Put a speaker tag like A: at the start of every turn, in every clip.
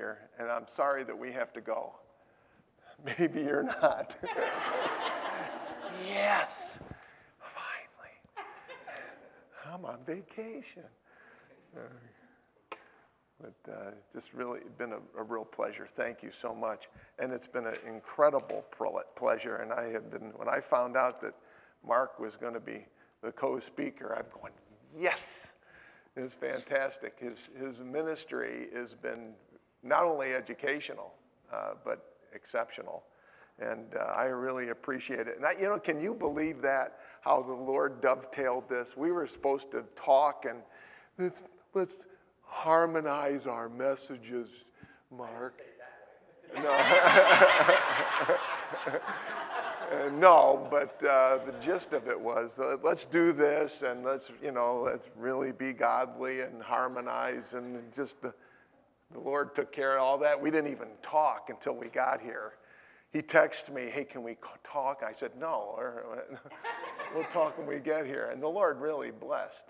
A: here, and I'm sorry that we have to go. Maybe you're not. Yes, finally. I'm on vacation. But just really been a real pleasure. Thank you so much. And it's been an incredible pleasure. And when I found out that Mark was going to be the co-speaker, I'm going, yes, it's fantastic. His ministry has been not only educational, but exceptional. And I really appreciate it. And can you believe that, how the Lord dovetailed this? We were supposed to talk and let's harmonize our messages, Mark. No, but the gist of it was, let's do this, and let's really be godly and harmonize, and just the Lord took care of all that. We didn't even talk until we got here. He texted me, hey, can we talk? I said, no, we'll talk when we get here. And the Lord really blessed.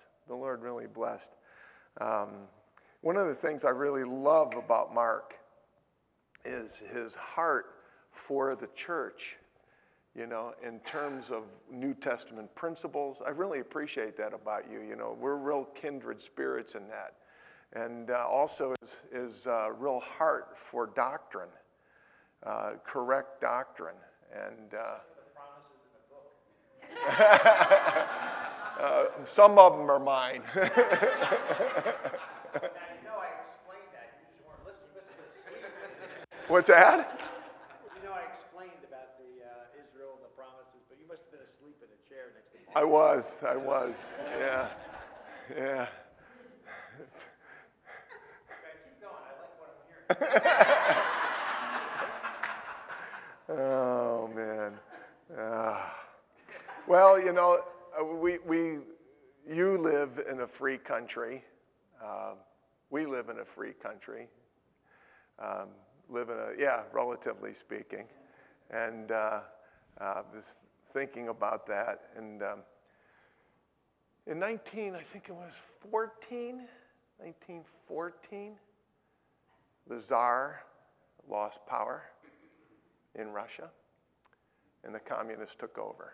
A: One of the things I really love about Mark is his heart for the church, in terms of New Testament principles. I really appreciate that about you. We're real kindred spirits in that. And also is real heart for doctrine, correct doctrine. And some of them are mine. What's that?
B: I explained about the Israel and the promises, but you must have been asleep in a chair next to me.
A: I was. Yeah.
B: Keep going. I like what I'm hearing.
A: Oh, man. Well, you live in a free country. We live in a free country. Relatively speaking. And was thinking about that. And in 1914, the Tsar lost power in Russia, and the communists took over.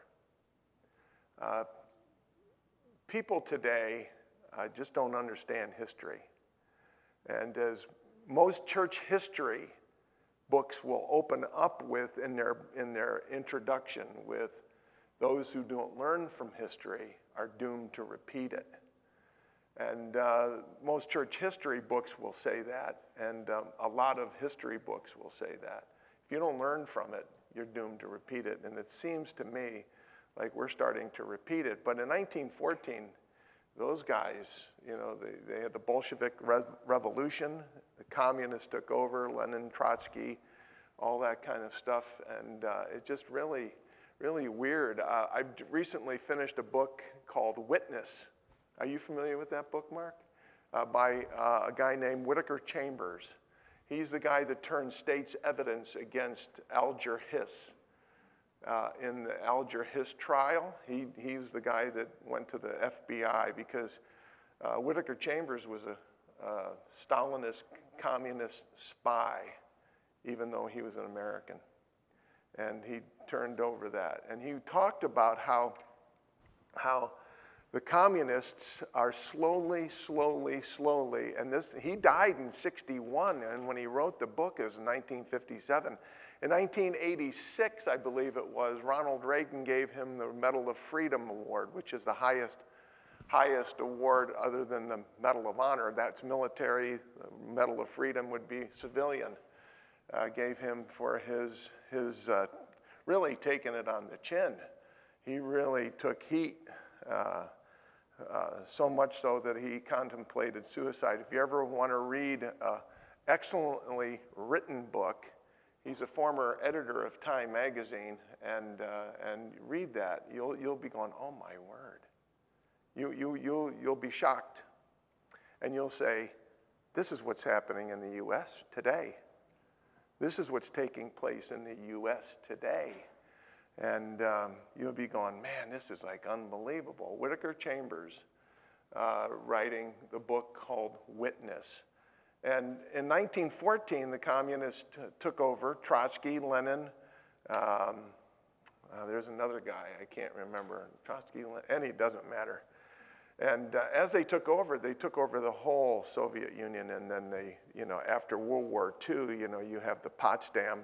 A: People today just don't understand history. And as most church history books will open up with in their introduction with, those who don't learn from history are doomed to repeat it. And most church history books will say that, and a lot of history books will say that. If you don't learn from it, you're doomed to repeat it. And it seems to me like we're starting to repeat it. But in 1914, those guys, they had the Bolshevik Revolution, the communists took over, Lenin, Trotsky, all that kind of stuff, and it's just really, really weird. I've recently finished a book called Witness. Are you familiar with that book, Mark? By a guy named Whittaker Chambers. He's the guy that turned state's evidence against Alger Hiss. In the Alger Hiss trial, he's the guy that went to the FBI because Whittaker Chambers was a Stalinist communist spy, even though he was an American. And he turned over that. And he talked about how the communists are slowly, and he died in 1961, and when he wrote the book, it was in 1957. In 1986, I believe it was, Ronald Reagan gave him the Medal of Freedom Award, which is the highest award other than the Medal of Honor. That's military. The Medal of Freedom would be civilian. Gave him for his really taking it on the chin. He really took heat, so much so that he contemplated suicide. If you ever want to read an excellently written book, he's a former editor of Time magazine, and read that. You'll be going, oh my word. You'll be shocked, and you'll say, this is what's happening in the U.S. today. This is what's taking place in the U.S. today. And you'll be going, man, this is like unbelievable. Whittaker Chambers writing the book called Witness. And in 1914, the communists took over. Trotsky, Lenin, there's another guy, I can't remember. Trotsky, Lenin, it doesn't matter. And as they took over the whole Soviet Union. And then they, after World War II, you have the Potsdam,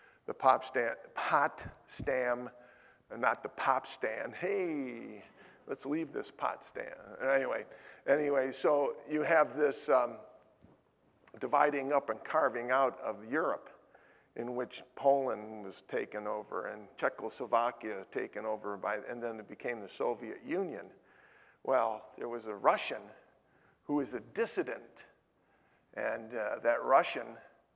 A: not the Popstan. Hey, let's leave this Potsdam. Anyway, so you have this dividing up and carving out of Europe, in which Poland was taken over and Czechoslovakia taken over and then it became the Soviet Union. Well, there was a Russian who was a dissident, and that Russian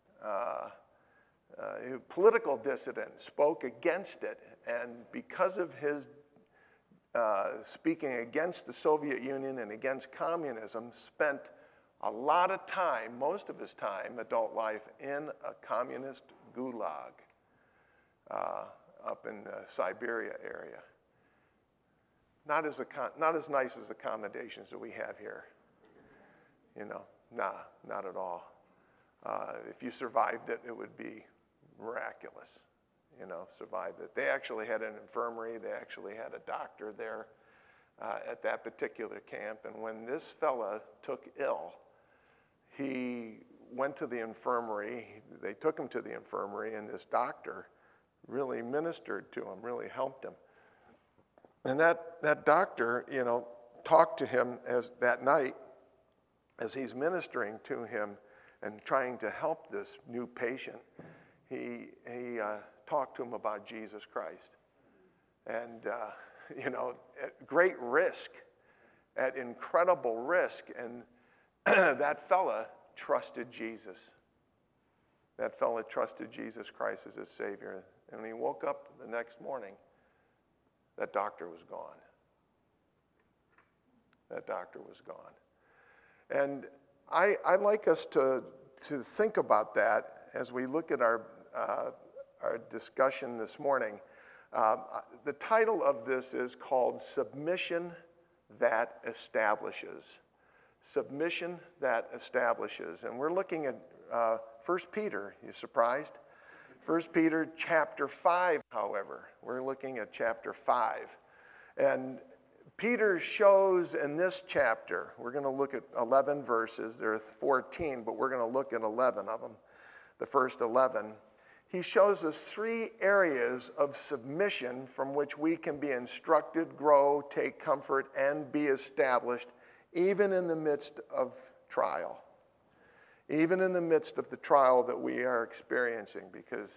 A: political dissident spoke against it, and because of his speaking against the Soviet Union and against communism, spent a lot of time, most of his time, adult life, in a communist gulag up in the Siberia area. Not as nice as the accommodations that we have here. Not at all. If you survived it, it would be miraculous. Survived it. They actually had an infirmary. They actually had a doctor there at that particular camp. And when this fella took ill, he went to the infirmary. They took him to the infirmary, and this doctor really ministered to him, really helped him. And that doctor, talked to him that night as he's ministering to him and trying to help this new patient. He talked to him about Jesus Christ. And, at great risk, at incredible risk. And that fella trusted Jesus. That fella trusted Jesus Christ as his Savior. And when he woke up the next morning, that doctor was gone. That doctor was gone. And I'd like us to think about that as we look at our discussion this morning. The title of this is called Submission That Establishes. Submission That Establishes. And we're looking at 1 Peter. You surprised? 1 Peter chapter 5, however. We're looking at chapter 5. And Peter shows in this chapter, we're going to look at 11 verses. There are 14, but we're going to look at 11 of them. The first 11. He shows us 3 areas of submission from which we can be instructed, grow, take comfort, and be established, even in the midst of trial. Even in the midst of the trial that we are experiencing, because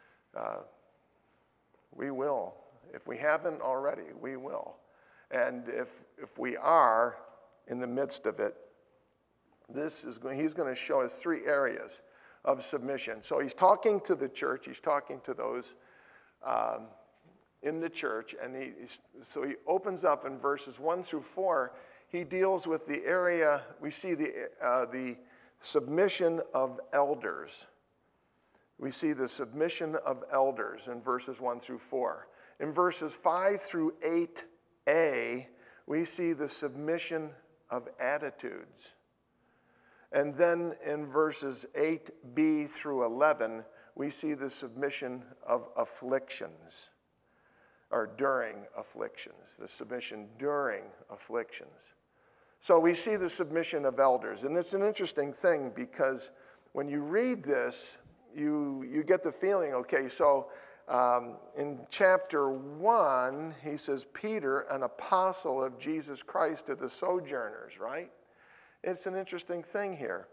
A: we will. If we haven't already, we will. And if we are in the midst of it, he's going to show us 3 areas of submission. So he's talking to the church. He's talking to those in the church. And so he opens up in verses 1 through 4. He deals with the area, we see the submission of elders. We see the submission of elders in verses 1 through 4. In verses 5 through 8a, we see the submission of attitudes. And then in verses 8b through 11, we see the submission of afflictions, or during afflictions, the submission during afflictions. So we see the submission of elders. And it's an interesting thing because when you read this, you get the feeling, okay, so in chapter 1, he says, Peter, an apostle of Jesus Christ to the sojourners, right? It's an interesting thing here.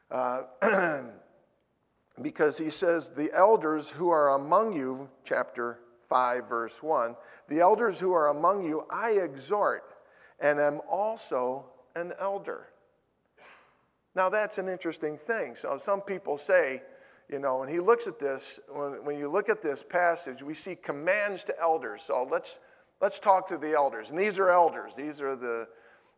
A: Because he says, the elders who are among you, chapter 5, verse 1, the elders who are among you, I exhort, and am also an elder. Now that's an interesting thing. So some people say, when he looks at this, when you look at this passage, we see commands to elders. So let's talk to the elders. And these are elders. These are the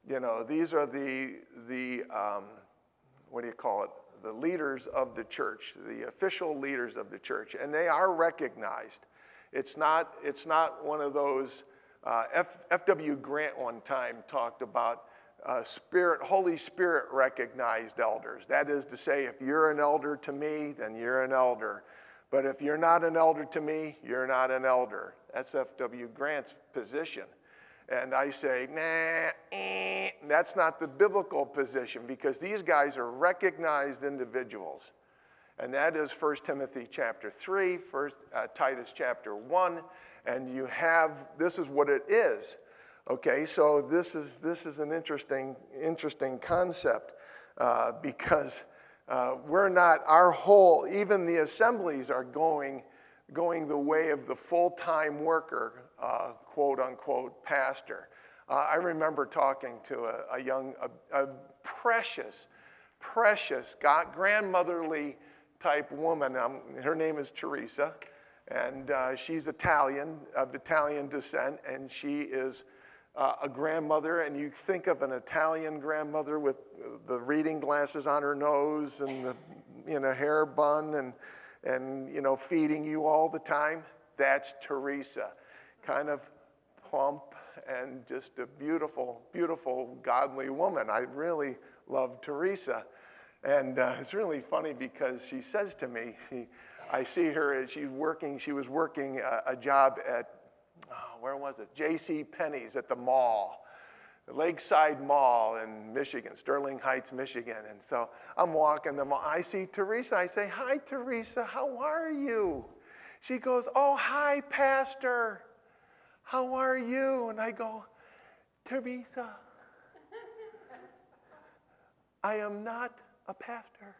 A: what do you call it? The leaders of the church, the official leaders of the church, and they are recognized. It's not one of those. F.W. Grant one time talked about Holy Spirit recognized elders. That is to say, if you're an elder to me, then you're an elder. But if you're not an elder to me, you're not an elder. That's F.W. Grant's position. And I say, that's not the biblical position, because these guys are recognized individuals. And that is 1 Timothy chapter 3, Titus chapter 1, and this is what it is. Okay, so this is an interesting concept because we're not, even the assemblies are going the way of the full-time worker, quote unquote, pastor. I remember talking to a precious grandmotherly type woman. Her name is Teresa, and she's Italian, of Italian descent, and she is a grandmother, and you think of an Italian grandmother with the reading glasses on her nose and the hair bun and feeding you all the time. That's Teresa, kind of plump and just a beautiful, beautiful, godly woman. I really love Teresa. And it's really funny because she says to me, I see her, she was working a job at, where was it? J.C. Penney's at the mall, the Lakeside Mall in Michigan, Sterling Heights, Michigan. And so I'm walking the mall. I see Teresa. I say, "Hi, Teresa. How are you?" She goes, "Oh, hi, Pastor. How are you?" And I go, "Teresa, I am not a pastor.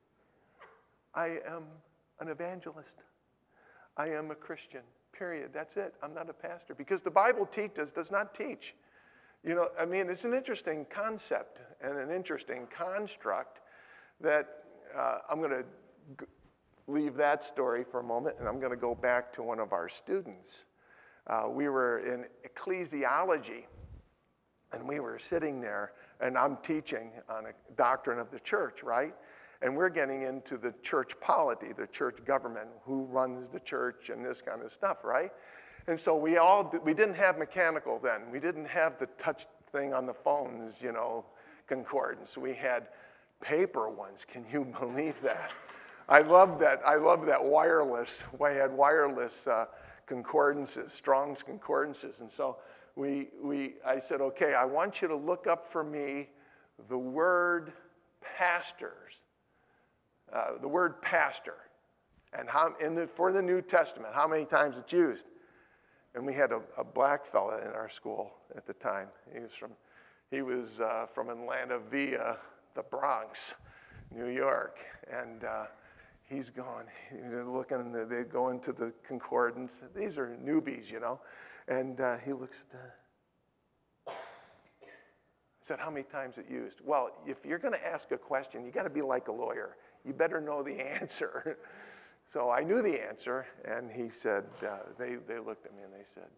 A: I am an evangelist. I am a Christian. Period. That's it. I'm not a pastor." Because the Bible does not teach. It's an interesting concept and an interesting construct that I'm going to leave that story for a moment, and I'm going to go back to one of our students. We were in ecclesiology, and we were sitting there, and I'm teaching on a doctrine of the church, right? And we're getting into the church polity, the church government, who runs the church and this kind of stuff, right? And so we didn't have mechanical then. We didn't have the touch thing on the phones, concordance. We had paper ones. Can you believe that? I love that wireless. We had wireless concordances, Strong's concordances. And so I said, "Okay, I want you to look up for me the word pastors. The word pastor, and for the New Testament, how many times it's used." And we had a black fella in our school at the time. He was from Atlanta via the Bronx, New York, and he's looking. They go into the concordance. These are newbies, and he looks at that. I said, "How many times it used?" "Well, if you're going to ask a question, you got to be like a lawyer. You better know the answer." So I knew the answer, and he said, they looked at me and they said,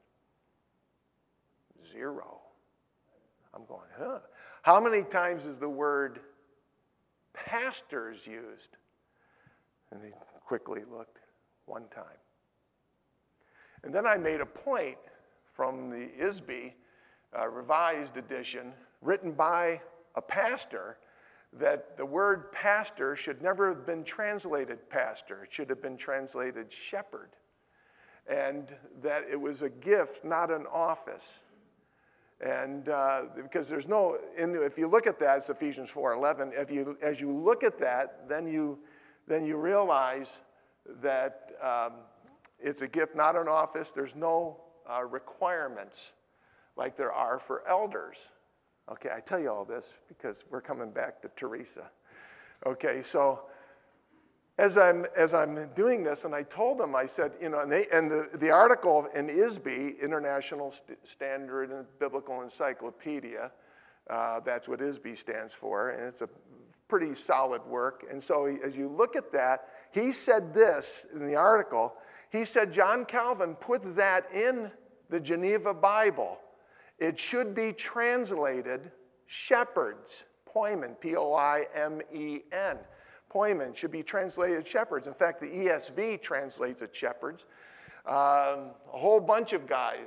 A: 0. I'm going, huh? "How many times is the word pastors used?" And he quickly looked, 1 time. And then I made a point from the ISB revised edition, written by a pastor, that the word pastor should never have been translated pastor. It should have been translated shepherd. And that it was a gift, not an office. And because if you look at that, it's Ephesians 4:11. As you look at that, then you realize that it's a gift, not an office. There's no requirements like there are for elders. Okay, I tell you all this because we're coming back to Teresa. Okay, so as I'm doing this, and I told them, I said, the article in ISB, International Standard and Biblical Encyclopedia, that's what ISB stands for, and it's a pretty solid work. And so as you look at that, he said this in the article. He said, John Calvin put that in the Geneva Bible. It should be translated shepherds, poimen, P-O-I-M-E-N. Poimen should be translated shepherds. In fact, the ESV translates it shepherds. A whole bunch of guys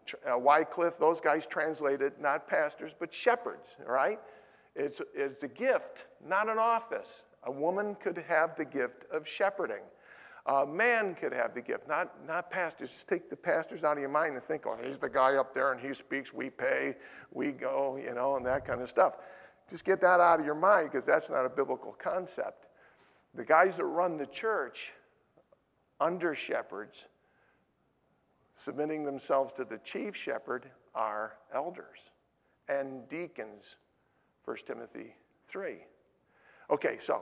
A: Wycliffe, those guys translated not pastors, but shepherds, right? It's a gift, not an office. A woman could have the gift of shepherding. A man could have the gift, not pastors. Just take the pastors out of your mind and think, oh, he's the guy up there and he speaks, we pay, we go, and that kind of stuff. Just get that out of your mind because that's not a biblical concept. The guys that run the church under shepherds, submitting themselves to the chief shepherd, are elders and deacons, 1 Timothy 3. Okay, so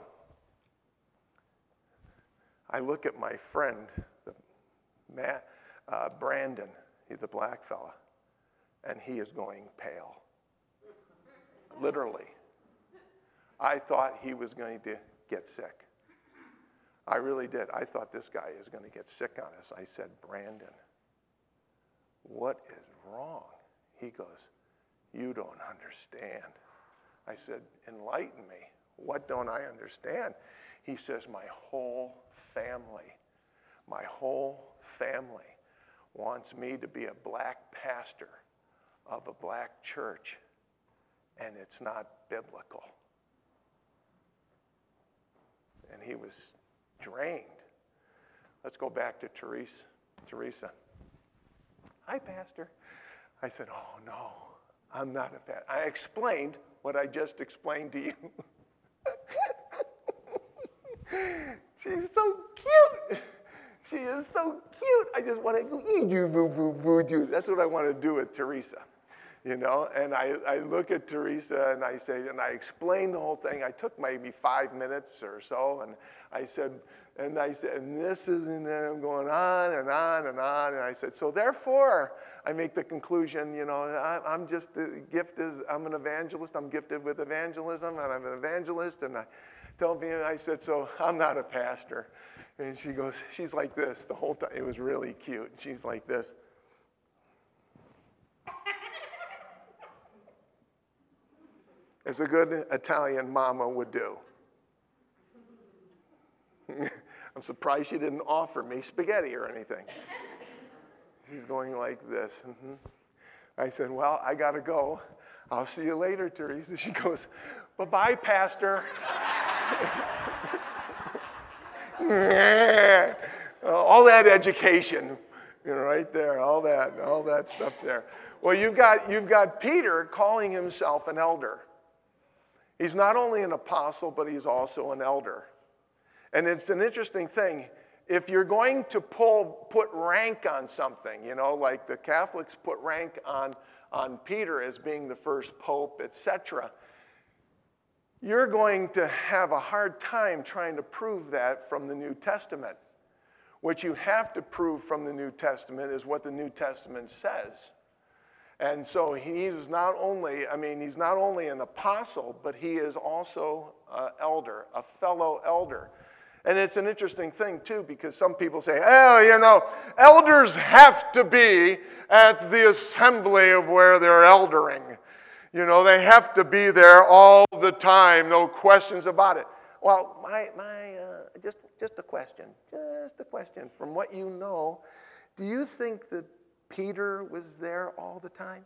A: I look at my friend, Brandon, he's the black fella, and he is going pale. Literally. I thought he was going to get sick. I really did. I thought this guy is going to get sick on us. I said, Brandon, what is wrong? He goes, you don't understand. I said, enlighten me. What don't I understand? He says, my whole family wants me to be a black pastor of a black church, and it's not biblical. And he was drained. Let's go back to Teresa. Hi, Pastor. I said, oh, no, I'm not a pastor. I explained what I just explained to you. She's so cute. She is so cute. I just want to go, that's what I want to do with Teresa. And I look at Teresa and I say, and I explain the whole thing. I took maybe 5 minutes or so, and I said, and this is, and then I'm going on and on and on. And I said, so therefore, I make the conclusion, I'm just, the gift is, I'm an evangelist. I'm gifted with evangelism, and I'm an evangelist. And I said, so I'm not a pastor. And she goes, she's like this the whole time. It was really cute. She's like this. As a good Italian mama would do. I'm surprised she didn't offer me spaghetti or anything. She's going like this. Mm-hmm. I said, well, I got to go. I'll see you later, Teresa. She goes, bye-bye, Pastor. All that education, right there, all that stuff there. Well, you've got Peter calling himself an elder. He's not only an apostle, but he's also an elder. And it's an interesting thing. If you're going to put rank on something, like the Catholics put rank on Peter as being the first pope, etc., you're going to have a hard time trying to prove that from the New Testament. What you have to prove from the New Testament is what the New Testament says. And so he's not only an apostle, but he is also an elder, a fellow elder. And it's an interesting thing, too, because some people say, elders have to be at the assembly of where they're eldering. They have to be there all the time, no questions about it. Well, just a question. From what you know, do you think that Peter was there all the time?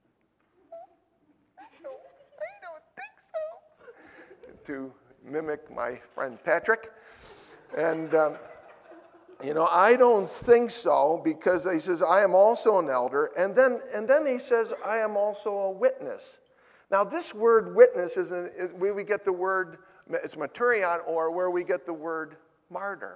A: I don't think so. To mimic my friend Patrick. And, I don't think so, because he says, I am also an elder. And then he says, I am also a witness. Now, this word witness is where we get the word, it's martyrion, or where we get the word martyr.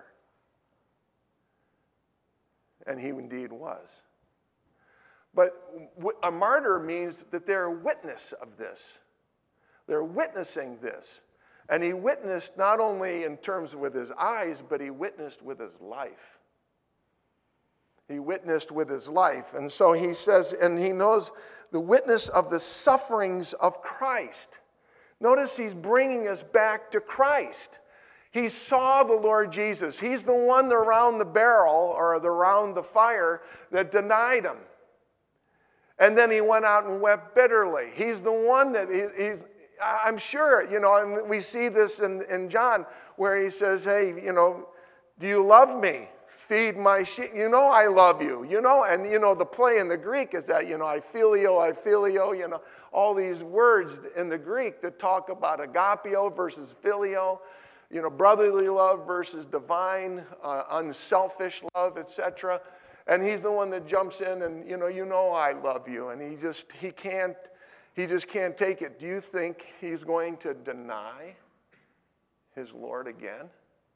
A: And he indeed was. But a martyr means that they're a witness of this. They're witnessing this. And he witnessed not only in terms with his eyes, but he witnessed with his life. He witnessed with his life. And so he says, and he knows the witness of the sufferings of Christ. Notice he's bringing us back to Christ. He saw the Lord Jesus. He's the one around the barrel or around the fire that denied him. And then he went out and wept bitterly. He's the one that I'm sure, and we see this in John where he says, hey, do you love me? feed my sheep. You know I love you. You know, and the play in the Greek is that, I filio, all these words in the Greek that talk about agapio versus filio, brotherly love versus divine, unselfish love, etc. And he's the one that jumps in and, I love you. And he just can't take it. Do you think he's going to deny his Lord again?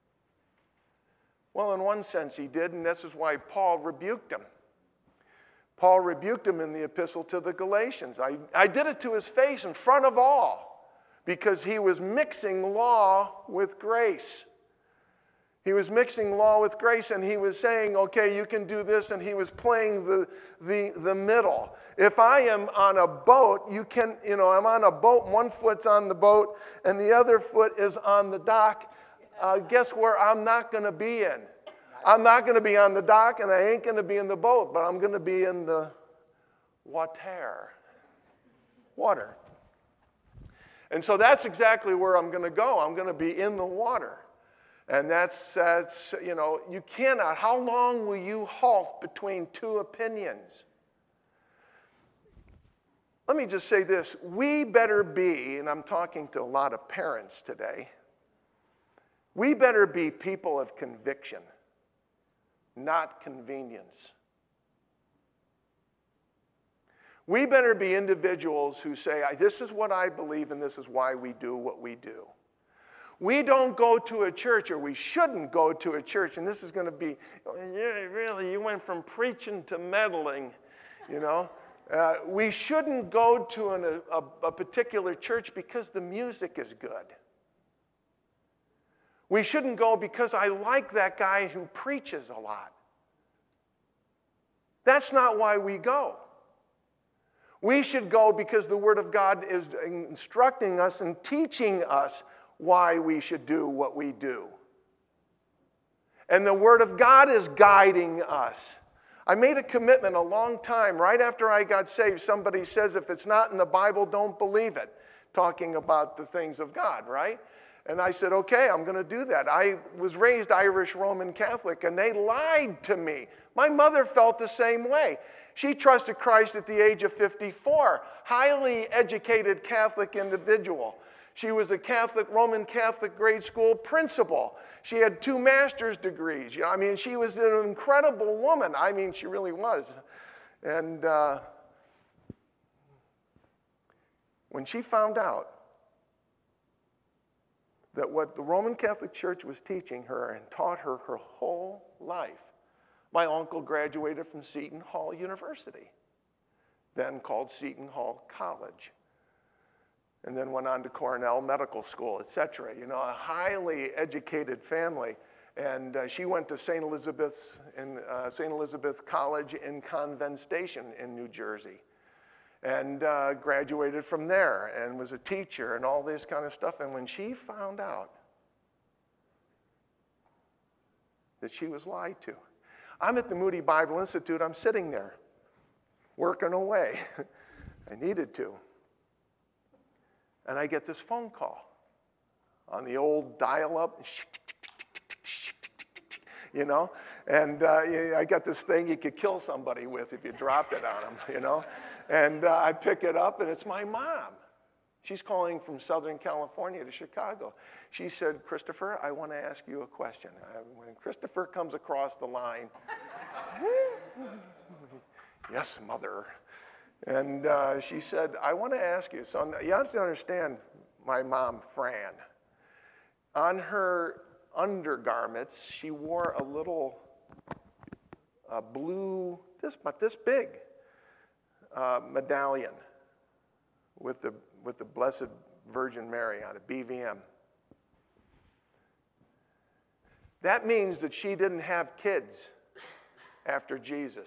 A: Well, in one sense he did, and this is why Paul rebuked him. Paul rebuked him in the epistle to the Galatians. I did it to his face in front of all because he was mixing law with grace. He was mixing law with grace, and he was saying, okay, you can do this, and he was playing the middle. If I am on a boat, I'm on a boat, one foot's on the boat, and the other foot is on the dock. Guess where I'm not going to be in? I'm not going to be on the dock, and I ain't going to be in the boat, but I'm going to be in the water. And so that's exactly where I'm going to go. I'm going to be in the water. And that's you cannot. How long will you halt between two opinions? Let me just say this. We better be, and I'm talking to a lot of parents today, we better be people of conviction, not convenience. We better be individuals who say, this is what I believe and this is why we do what we do. We don't go to a church, or we shouldn't go to a church, and this is going to be, really, you went from preaching to meddling, We shouldn't go to a particular church because the music is good. We shouldn't go because I like that guy who preaches a lot. That's not why we go. We should go because the Word of God is instructing us and teaching us why we should do what we do. And the Word of God is guiding us. I made a commitment a long time. Right after I got saved, somebody says, if it's not in the Bible, don't believe it. Talking about the things of God, right? And I said, okay, I'm going to do that. I was raised Irish Roman Catholic, and they lied to me. My mother felt the same way. She trusted Christ at the age of 54. Highly educated Catholic individual. She was a Roman Catholic grade school principal. She had 2 master's degrees. She was an incredible woman. She really was. And when she found out that what the Roman Catholic Church was teaching her and taught her her whole life, my uncle graduated from Seton Hall University, then called Seton Hall College, and then went on to Cornell Medical School, etc. A highly educated family. And she went to St. Elizabeth College in Convent Station in New Jersey, and graduated from there and was a teacher and all this kind of stuff. And when she found out that she was lied to, I'm at the Moody Bible Institute. I'm sitting there working away. I needed to. And I get this phone call on the old dial-up, and I got this thing you could kill somebody with if you dropped it on them, And I pick it up, and it's my mom. She's calling from Southern California to Chicago. She said, Christopher, I want to ask you a question. When Christopher comes across the line, yes, mother. And she said, I want to ask you, so you have to understand my mom, Fran. On her undergarments, she wore a little blue, this big medallion with the Blessed Virgin Mary on it, BVM. That means that she didn't have kids after Jesus.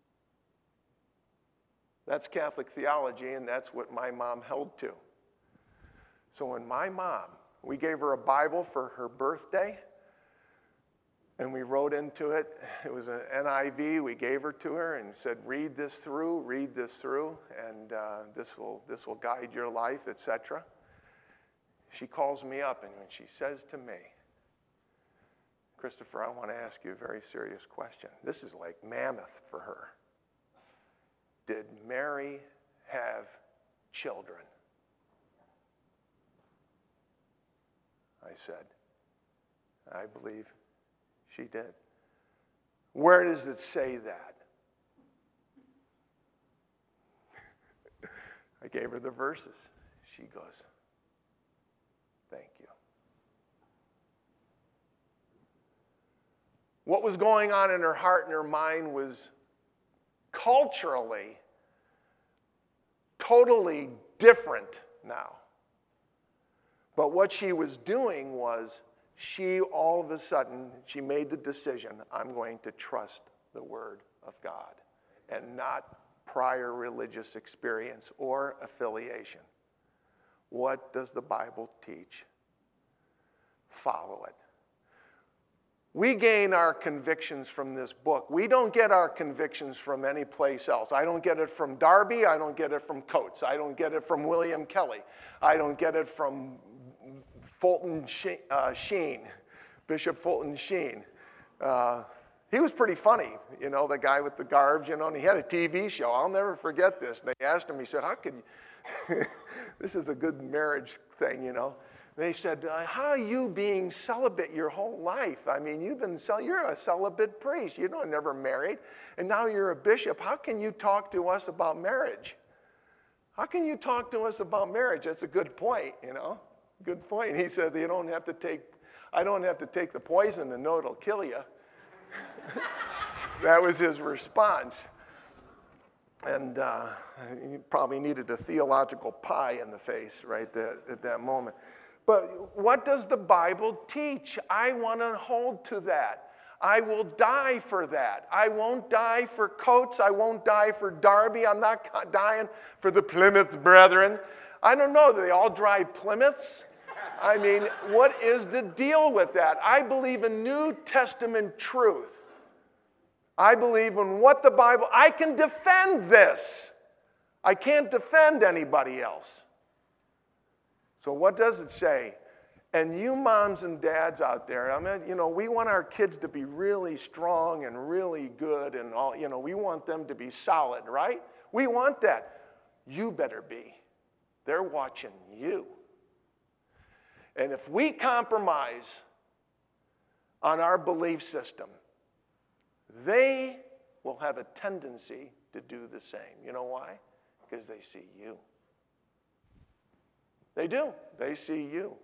A: That's Catholic theology, and that's what my mom held to. So when my mom, we gave her a Bible for her birthday, and we wrote into it, it was an NIV, we gave her to her and said, read this through, and this will guide your life, etc. She calls me up, and when she says to me, Christopher, I want to ask you a very serious question. This is like mammoth for her. Did Mary have children? I said, I believe she did. Where does it say that? I gave her the verses. She goes, thank you. What was going on in her heart and her mind was culturally totally different now. But what she was doing was she all of a sudden, she made the decision, I'm going to trust the Word of God and not prior religious experience or affiliation. What does the Bible teach? Follow it. We gain our convictions from this book. We don't get our convictions from any place else. I don't get it from Darby. I don't get it from Coates. I don't get it from William Kelly. I don't get it from Fulton Sheen, Bishop Fulton Sheen. He was pretty funny, you know, the guy with the garbs, you know, and he had a TV show. I'll never forget this. And they asked him, he said, how could you, this is a good marriage thing, you know. They said, how are you being celibate your whole life? I mean, you're a celibate priest. You don't never married. And now you're a bishop. How can you talk to us about marriage? How can you talk to us about marriage? That's a good point, you know. Good point. He said, I don't have to take the poison to know it'll kill you. That was his response. And he probably needed a theological pie in the face right at that moment. But what does the Bible teach? I want to hold to that. I will die for that. I won't die for Coates. I won't die for Darby. I'm not dying for the Plymouth Brethren. I don't know. Do they all drive Plymouths? I mean, what is the deal with that? I believe in New Testament truth. I believe in what the Bible, I can defend this. I can't defend anybody else. So what does it say? And you moms and dads out there, I mean, you know, we want our kids to be really strong and really good and all, you know, we want them to be solid, right? We want that. You better be. They're watching you. And if we compromise on our belief system, they will have a tendency to do the same. You know why? Because they see you. They do. They see you.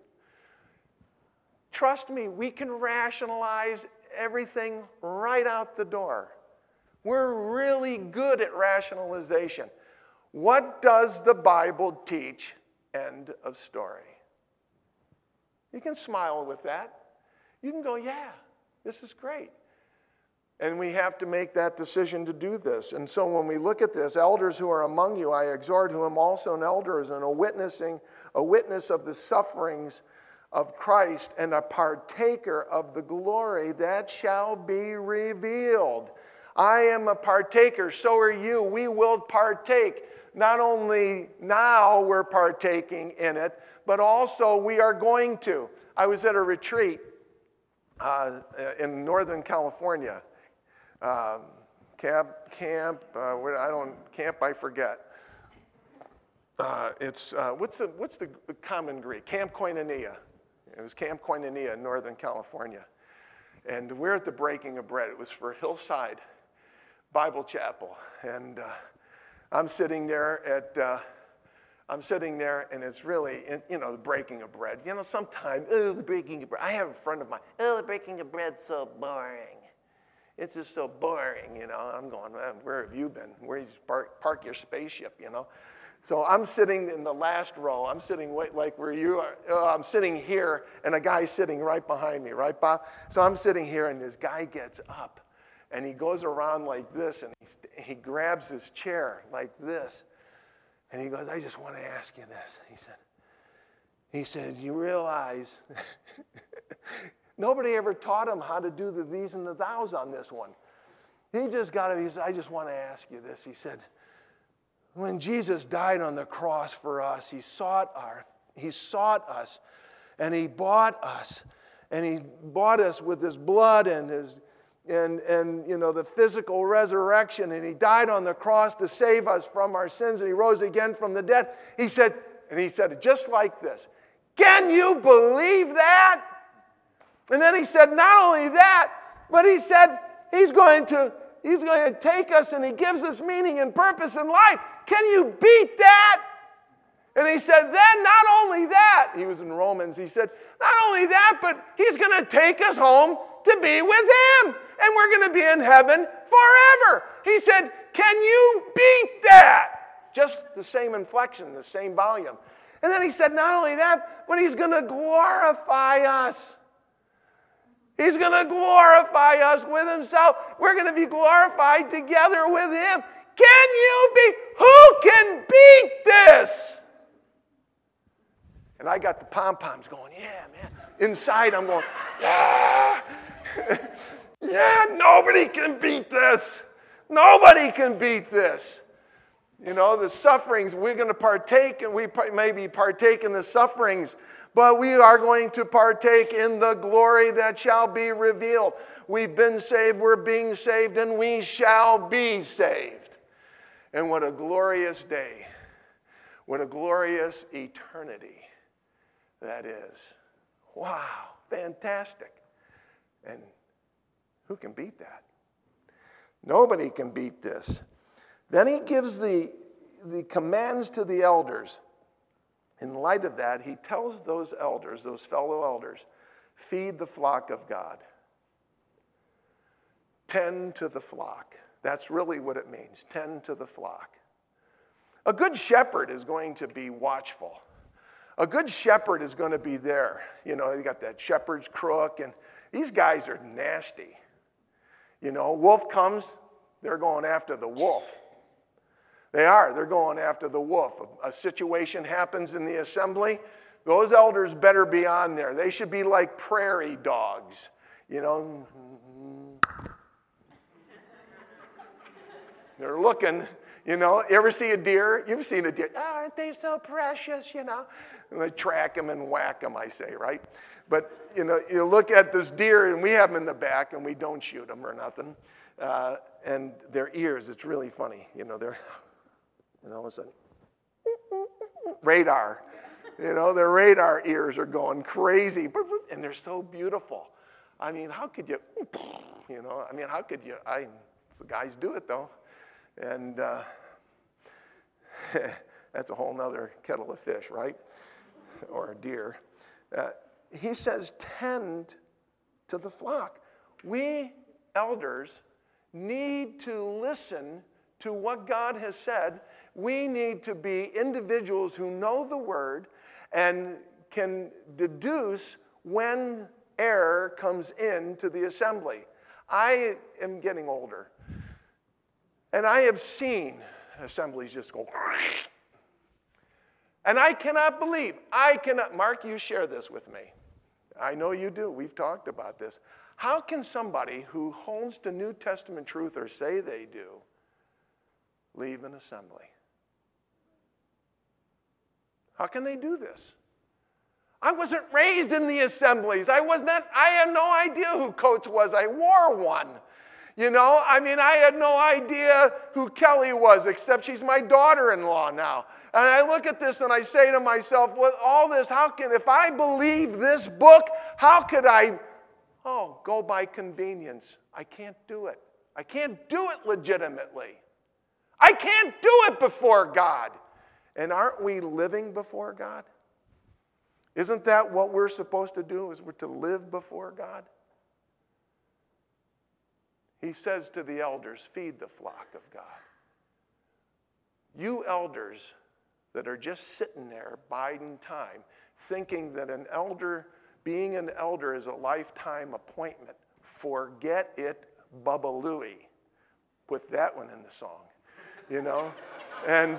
A: Trust me, we can rationalize everything right out the door. We're really good at rationalization. What does the Bible teach? End of story. You can smile with that. You can go, yeah, this is great. And we have to make that decision to do this. And so when we look at this, elders who are among you, I exhort whom also an elder is and a witness of the sufferings of Christ and a partaker of the glory that shall be revealed. I am a partaker, so are you. We will partake. Not only now we're partaking in it, but also we are going to. I was at a retreat in Northern California. Camp, I forget. What's the common Greek? Camp Koinonia. It was Camp Koinonia in Northern California. And we're at the breaking of bread. It was for Hillside Bible Chapel. And I'm sitting there and it's really, you know, the breaking of bread. You know, sometimes, the breaking of bread. I have a friend of mine, the breaking of bread's so boring. It's just so boring, you know. I'm going, man, where have you been? Where you park your spaceship, you know? So I'm sitting in the last row. I'm sitting like where you are. I'm sitting here, and a guy's sitting right behind me, right, Bob? So I'm sitting here, and this guy gets up, and he goes around like this, and he grabs his chair like this, and he goes, I just want to ask you this. He said, you realize nobody ever taught him how to do the these and the thous on this one. He just got it. He said, I just want to ask you this. He said, when Jesus died on the cross for us, he sought us, and he bought us, And he bought us with his blood and the physical resurrection. And he died on the cross to save us from our sins. And he rose again from the dead. He said it just like this. Can you believe that? And then he said, not only that, but he said he's going to take us and he gives us meaning and purpose in life. Can you beat that? And he said, then not only that, he was in Romans, he said, not only that, but he's going to take us home to be with him. And we're going to be in heaven forever. He said, can you beat that? Just the same inflection, the same volume. And then he said, not only that, but he's going to glorify us. He's going to glorify us with himself. We're going to be glorified together with him. Who can beat this? And I got the pom-poms going, yeah, man. Inside I'm going, yeah. Yeah, nobody can beat this. Nobody can beat this. You know, the sufferings, we're going to partake, and we maybe partake in the sufferings, but we are going to partake in the glory that shall be revealed. We've been saved, we're being saved, and we shall be saved. And what a glorious day. What a glorious eternity that is. Wow, fantastic. And who can beat that? Nobody can beat this. Then he gives the commands to the elders. In light of that, he tells those elders, those fellow elders, feed the flock of God. Tend to the flock. That's really what it means. Tend to the flock. A good shepherd is going to be watchful. A good shepherd is going to be there. You know, you got that shepherd's crook, and these guys are nasty. You know, wolf comes, they're going after the wolf. They're going after the wolf. A situation happens in the assembly, those elders better be on there. They should be like prairie dogs, you know. They're looking, you know. You ever see a deer? You've seen a deer. Oh, aren't they so precious, you know? And they track them and whack them, I say, right? But, you know, you look at this deer, and we have them in the back, and we don't shoot them or nothing. And their ears, it's really funny. You know, and all of a sudden, radar. You know, their radar ears are going crazy. And they're so beautiful. I mean, how could you, you know, I mean, how could you, the guys do it, though. And that's a whole nother kettle of fish, right? Or a deer. He says, tend to the flock. We elders need to listen to what God has said. We need to be individuals who know the word and can deduce when error comes into the assembly. I am getting older, and I have seen assemblies just go, and I cannot believe, Mark, you share this with me. I know you do. We've talked about this. How can somebody who holds to New Testament truth, or say they do, leave an assembly? How can they do this? I wasn't raised in the assemblies. I had no idea who Coates was. I wore one. You know, I mean, I had no idea who Kelly was, except she's my daughter-in-law now. And I look at this and I say to myself, with all this, if I believe this book, how could I, go by convenience? I can't do it. I can't do it legitimately. I can't do it before God. And aren't we living before God? Isn't that what we're supposed to do, is we're to live before God? He says to the elders, feed the flock of God. You elders that are just sitting there biding time, thinking that being an elder is a lifetime appointment, forget it, Bubba Louie. Put that one in the song, you know? And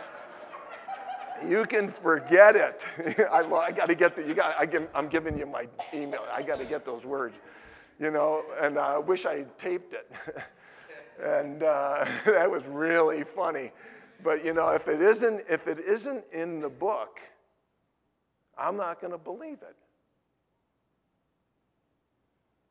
A: you can forget it. I got to get I'm giving you my email. I got to get those words, you know, and I wish I taped it. And that was really funny. But, you know, if it isn't in the book, I'm not going to believe it.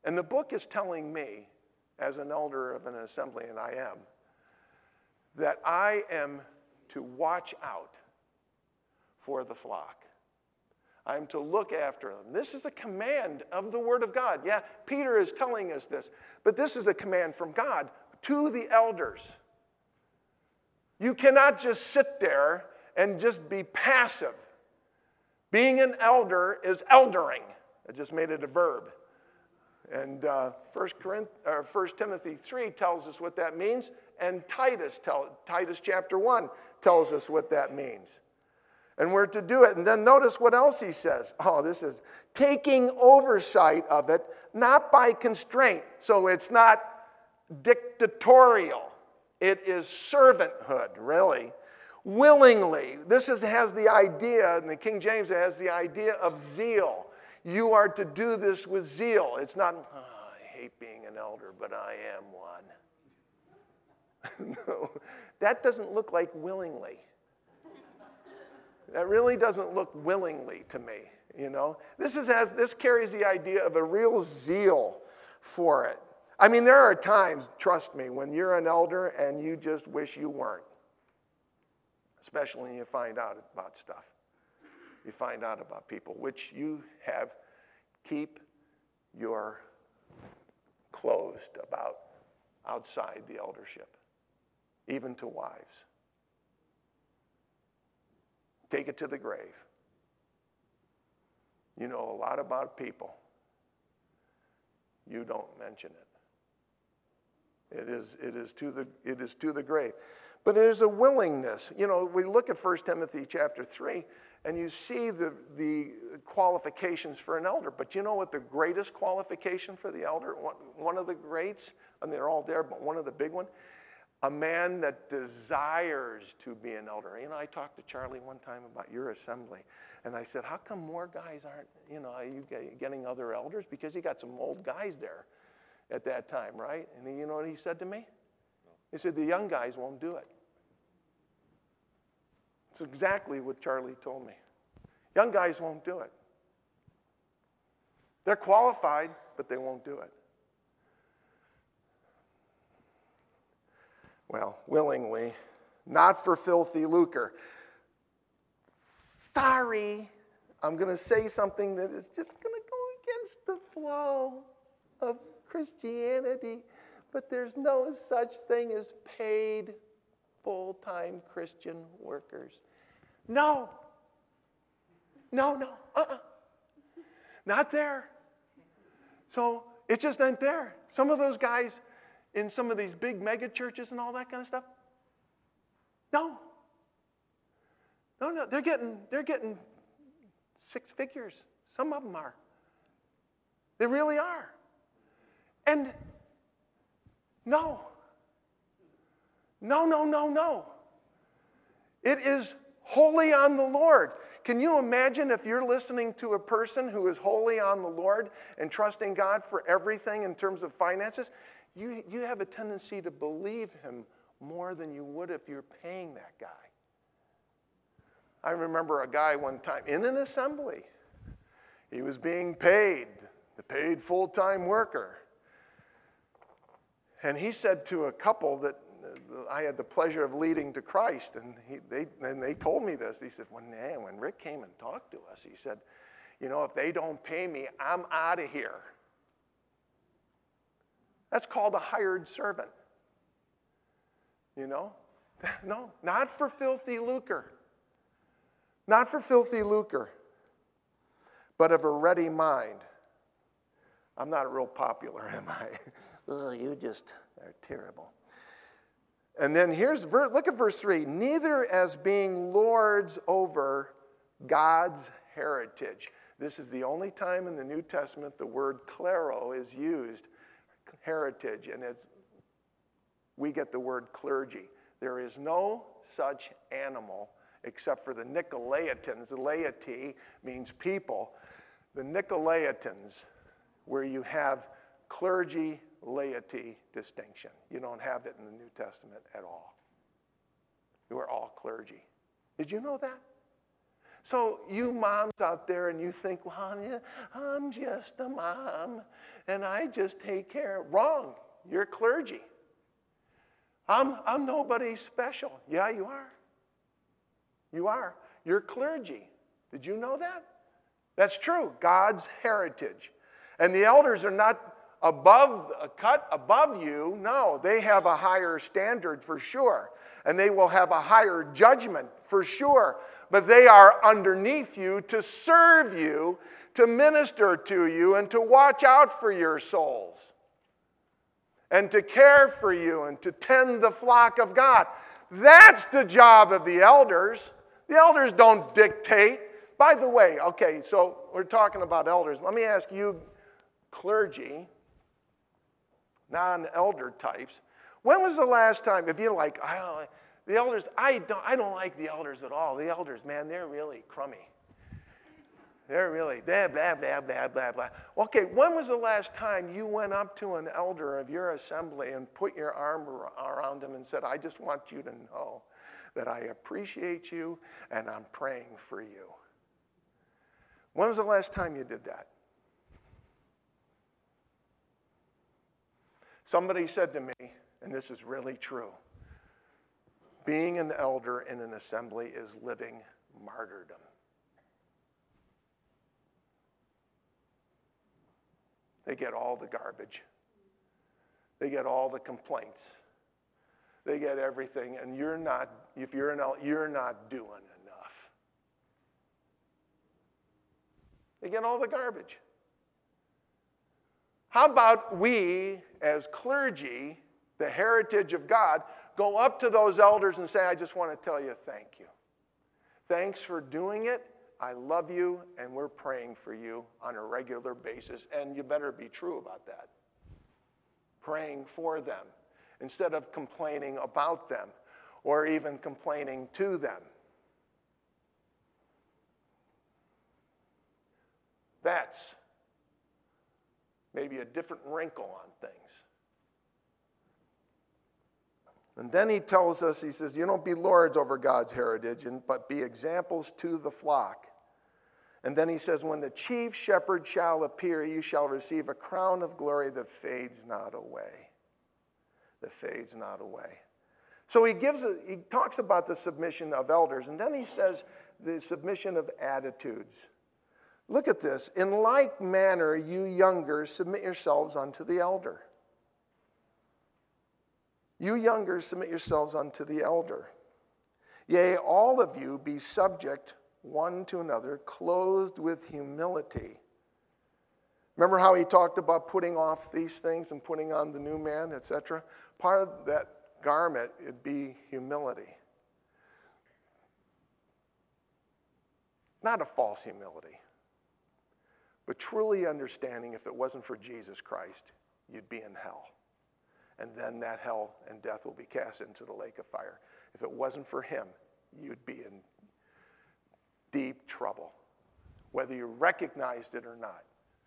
A: And the book is telling me, as an elder of an assembly, and I am, that I am to watch out for the flock. I'm to look after them. This is a command of the Word of God. Yeah, Peter is telling us this, but this is a command from God to the elders. You cannot just sit there and just be passive. Being an elder is eldering. I just made it a verb. And 1 Timothy 3 tells us what that means, and Titus chapter 1 tells us what that means. And we're to do it. And then notice what else he says. Oh, this is taking oversight of it, not by constraint. So it's not dictatorial. It is servanthood, really. Willingly. This has the idea, in the King James, it has the idea of zeal. You are to do this with zeal. It's not, oh, I hate being an elder, but I am one. No, that doesn't look like willingly. That really doesn't look willingly to me, you know. This carries the idea of a real zeal for it. I mean, there are times, trust me, when you're an elder and you just wish you weren't. Especially when you find out about stuff. You find out about people, which you keep your closed about outside the eldership, even to wives. Take it to the grave. You know a lot about people. You don't mention it. It is to the grave. But there's a willingness. You know, we look at 1 Timothy chapter 3, and you see the qualifications for an elder. But you know what the greatest qualification for the elder, one of the greats, and they're all there, but one of the big ones, a man that desires to be an elder. You know, I talked to Charlie one time about your assembly, and I said, how come more guys aren't, are you getting other elders? Because you got some old guys there at that time, right? And you know what he said to me? He said, the young guys won't do it. It's exactly what Charlie told me. Young guys won't do it. They're qualified, but they won't do it. Well, willingly, not for filthy lucre. Sorry, I'm going to say something that is just going to go against the flow of Christianity, but there's no such thing as paid full-time Christian workers. No. Not there. So it just ain't there. Some of those guys in some of these big mega churches and all that kind of stuff, no, they're getting six figures. Some of them are. They really are. And no. It is wholly on the Lord. Can you imagine if you're listening to a person who is wholly on the Lord and trusting God for everything in terms of finances? You have a tendency to believe him more than you would if you're paying that guy. I remember a guy one time in an assembly. He was being paid, the paid full-time worker. And he said to a couple that I had the pleasure of leading to Christ, and they told me this. He said, when Rick came and talked to us, he said, if they don't pay me, I'm out of here. That's called a hired servant. No, not for filthy lucre. Not for filthy lucre, but of a ready mind. I'm not real popular, am I? Oh, you just are terrible. And then look at verse 3. Neither as being lords over God's heritage. This is the only time in the New Testament the word klero is used. Heritage, and we get the word clergy. There is no such animal except for the Nicolaitans. The laity means people. The Nicolaitans, where you have clergy, laity distinction. You don't have it in the New Testament at all. You are all clergy. Did you know that? So you moms out there and you think, well, yeah, I'm just a mom and I just take care. Wrong. You're clergy. I'm nobody special. Yeah, you are. You are. You're clergy. Did you know that? That's true. God's heritage. And the elders are not cut above you. No, they have a higher standard for sure. And they will have a higher judgment for sure. But they are underneath you to serve you, to minister to you, and to watch out for your souls. And to care for you and to tend the flock of God. That's the job of the elders. The elders don't dictate. By the way, okay, so we're talking about elders. Let me ask you, clergy, non-elder types, when was the last time, if you're like, the elders, I don't like the elders at all. The elders, man, they're really crummy. They're really blah, blah, blah, blah, blah, blah. Okay, when was the last time you went up to an elder of your assembly and put your arm around him and said, I just want you to know that I appreciate you and I'm praying for you? When was the last time you did that? Somebody said to me, and this is really true, being an elder in an assembly is living martyrdom. They get all the garbage. They get all the complaints. They get everything, and you're not doing enough. They get all the garbage. How about we, as clergy, the heritage of God, go up to those elders and say, I just want to tell you thank you. Thanks for doing it. I love you, and we're praying for you on a regular basis, and you better be true about that. Praying for them instead of complaining about them or even complaining to them. That's maybe a different wrinkle on things. And then he tells us, he says, you don't be lords over God's heritage, but be examples to the flock. And then he says, when the chief shepherd shall appear, you shall receive a crown of glory that fades not away. That fades not away. So he talks about the submission of elders, and then he says the submission of attitudes. Look at this. In like manner, you younger, submit yourselves unto the elder. You younger, submit yourselves unto the elder. Yea, all of you be subject one to another, clothed with humility. Remember how he talked about putting off these things and putting on the new man, etc.? Part of that garment would be humility. Not a false humility, but truly understanding if it wasn't for Jesus Christ, you'd be in hell. And then that hell and death will be cast into the lake of fire. If it wasn't for him, you'd be in deep trouble, whether you recognized it or not.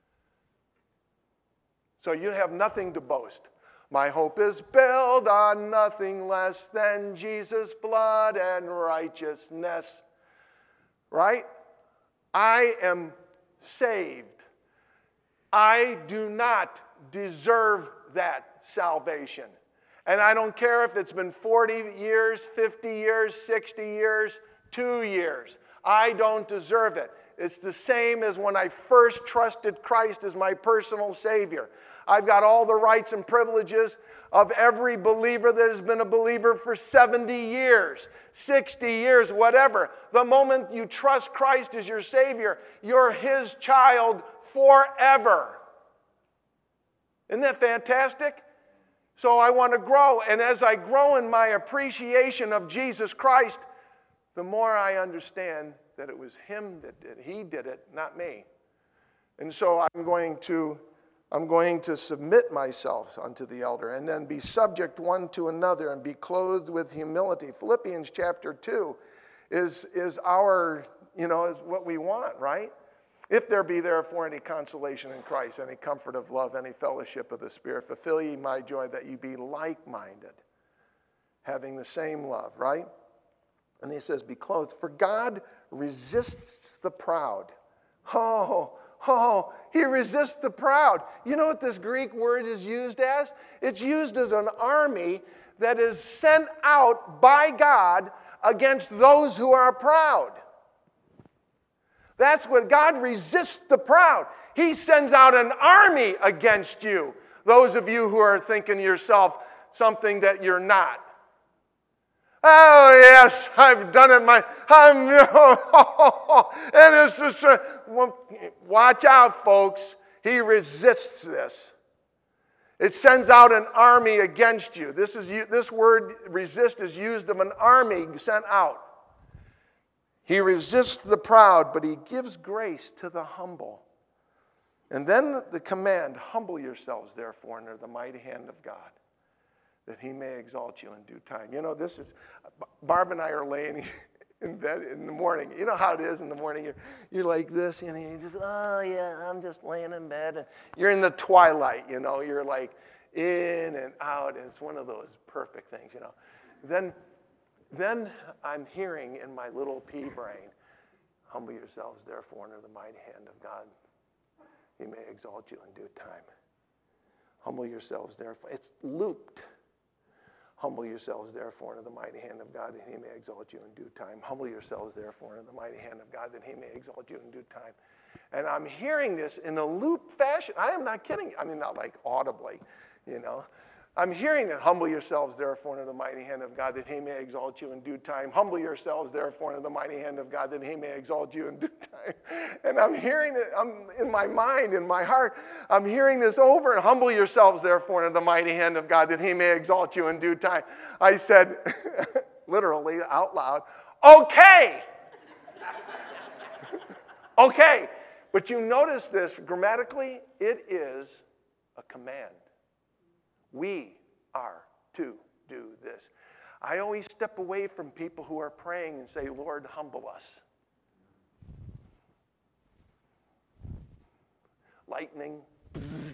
A: So you have nothing to boast. My hope is built on nothing less than Jesus' blood and righteousness. Right? I am saved. I do not deserve that salvation. And I don't care if it's been 40 years, 50 years, 60 years, 2 years. I don't deserve it. It's the same as when I first trusted Christ as my personal Savior. I've got all the rights and privileges of every believer that has been a believer for 70 years, 60 years, whatever. The moment you trust Christ as your Savior, you're His child forever. Isn't that fantastic? So I want to grow, and as I grow in my appreciation of Jesus Christ, the more I understand that it was Him that did it. He did it, not me. And so I'm going to submit myself unto the elder and then be subject one to another and be clothed with humility. Philippians chapter 2 is our, is what we want, right? If there be therefore any consolation in Christ, any comfort of love, any fellowship of the Spirit, fulfill ye my joy that ye be like-minded, having the same love, right? And he says, be clothed. For God resists the proud. He resists the proud. You know what this Greek word is used as? It's used as an army that is sent out by God against those who are proud. That's what God resists the proud. He sends out an army against you. Those of you who are thinking to yourself something that you're not. Oh, yes, I've done it. And it's just, watch out, folks. He resists this. It sends out an army against you. This word resist is used of an army sent out. He resists the proud, but he gives grace to the humble. And then the command, humble yourselves, therefore, under the mighty hand of God, that he may exalt you in due time. You know, Barb and I are laying in bed in the morning. You know how it is in the morning. You're like this, you just, oh yeah, I'm just laying in bed. And you're in the twilight, you're like in and out. And it's one of those perfect things, Then I'm hearing in my little pea brain, humble yourselves, therefore, under the mighty hand of God. He may exalt you in due time. Humble yourselves, therefore. It's looped. Humble yourselves, therefore, under the mighty hand of God, that he may exalt you in due time. Humble yourselves, therefore, under the mighty hand of God, that he may exalt you in due time. And I'm hearing this in a loop fashion. I am not kidding. I mean, not like audibly, I'm hearing that. Humble yourselves, therefore, under the mighty hand of God, that he may exalt you in due time. Humble yourselves, therefore, under the mighty hand of God, that he may exalt you in due time. And I'm hearing it in my mind, in my heart. I'm hearing this over. And humble yourselves, therefore, under the mighty hand of God, that he may exalt you in due time. I said, literally, out loud, okay. Okay. But you notice this, grammatically, it is a command. We are to do this. I always step away from people who are praying and say, Lord, humble us. Lightning, bzzz,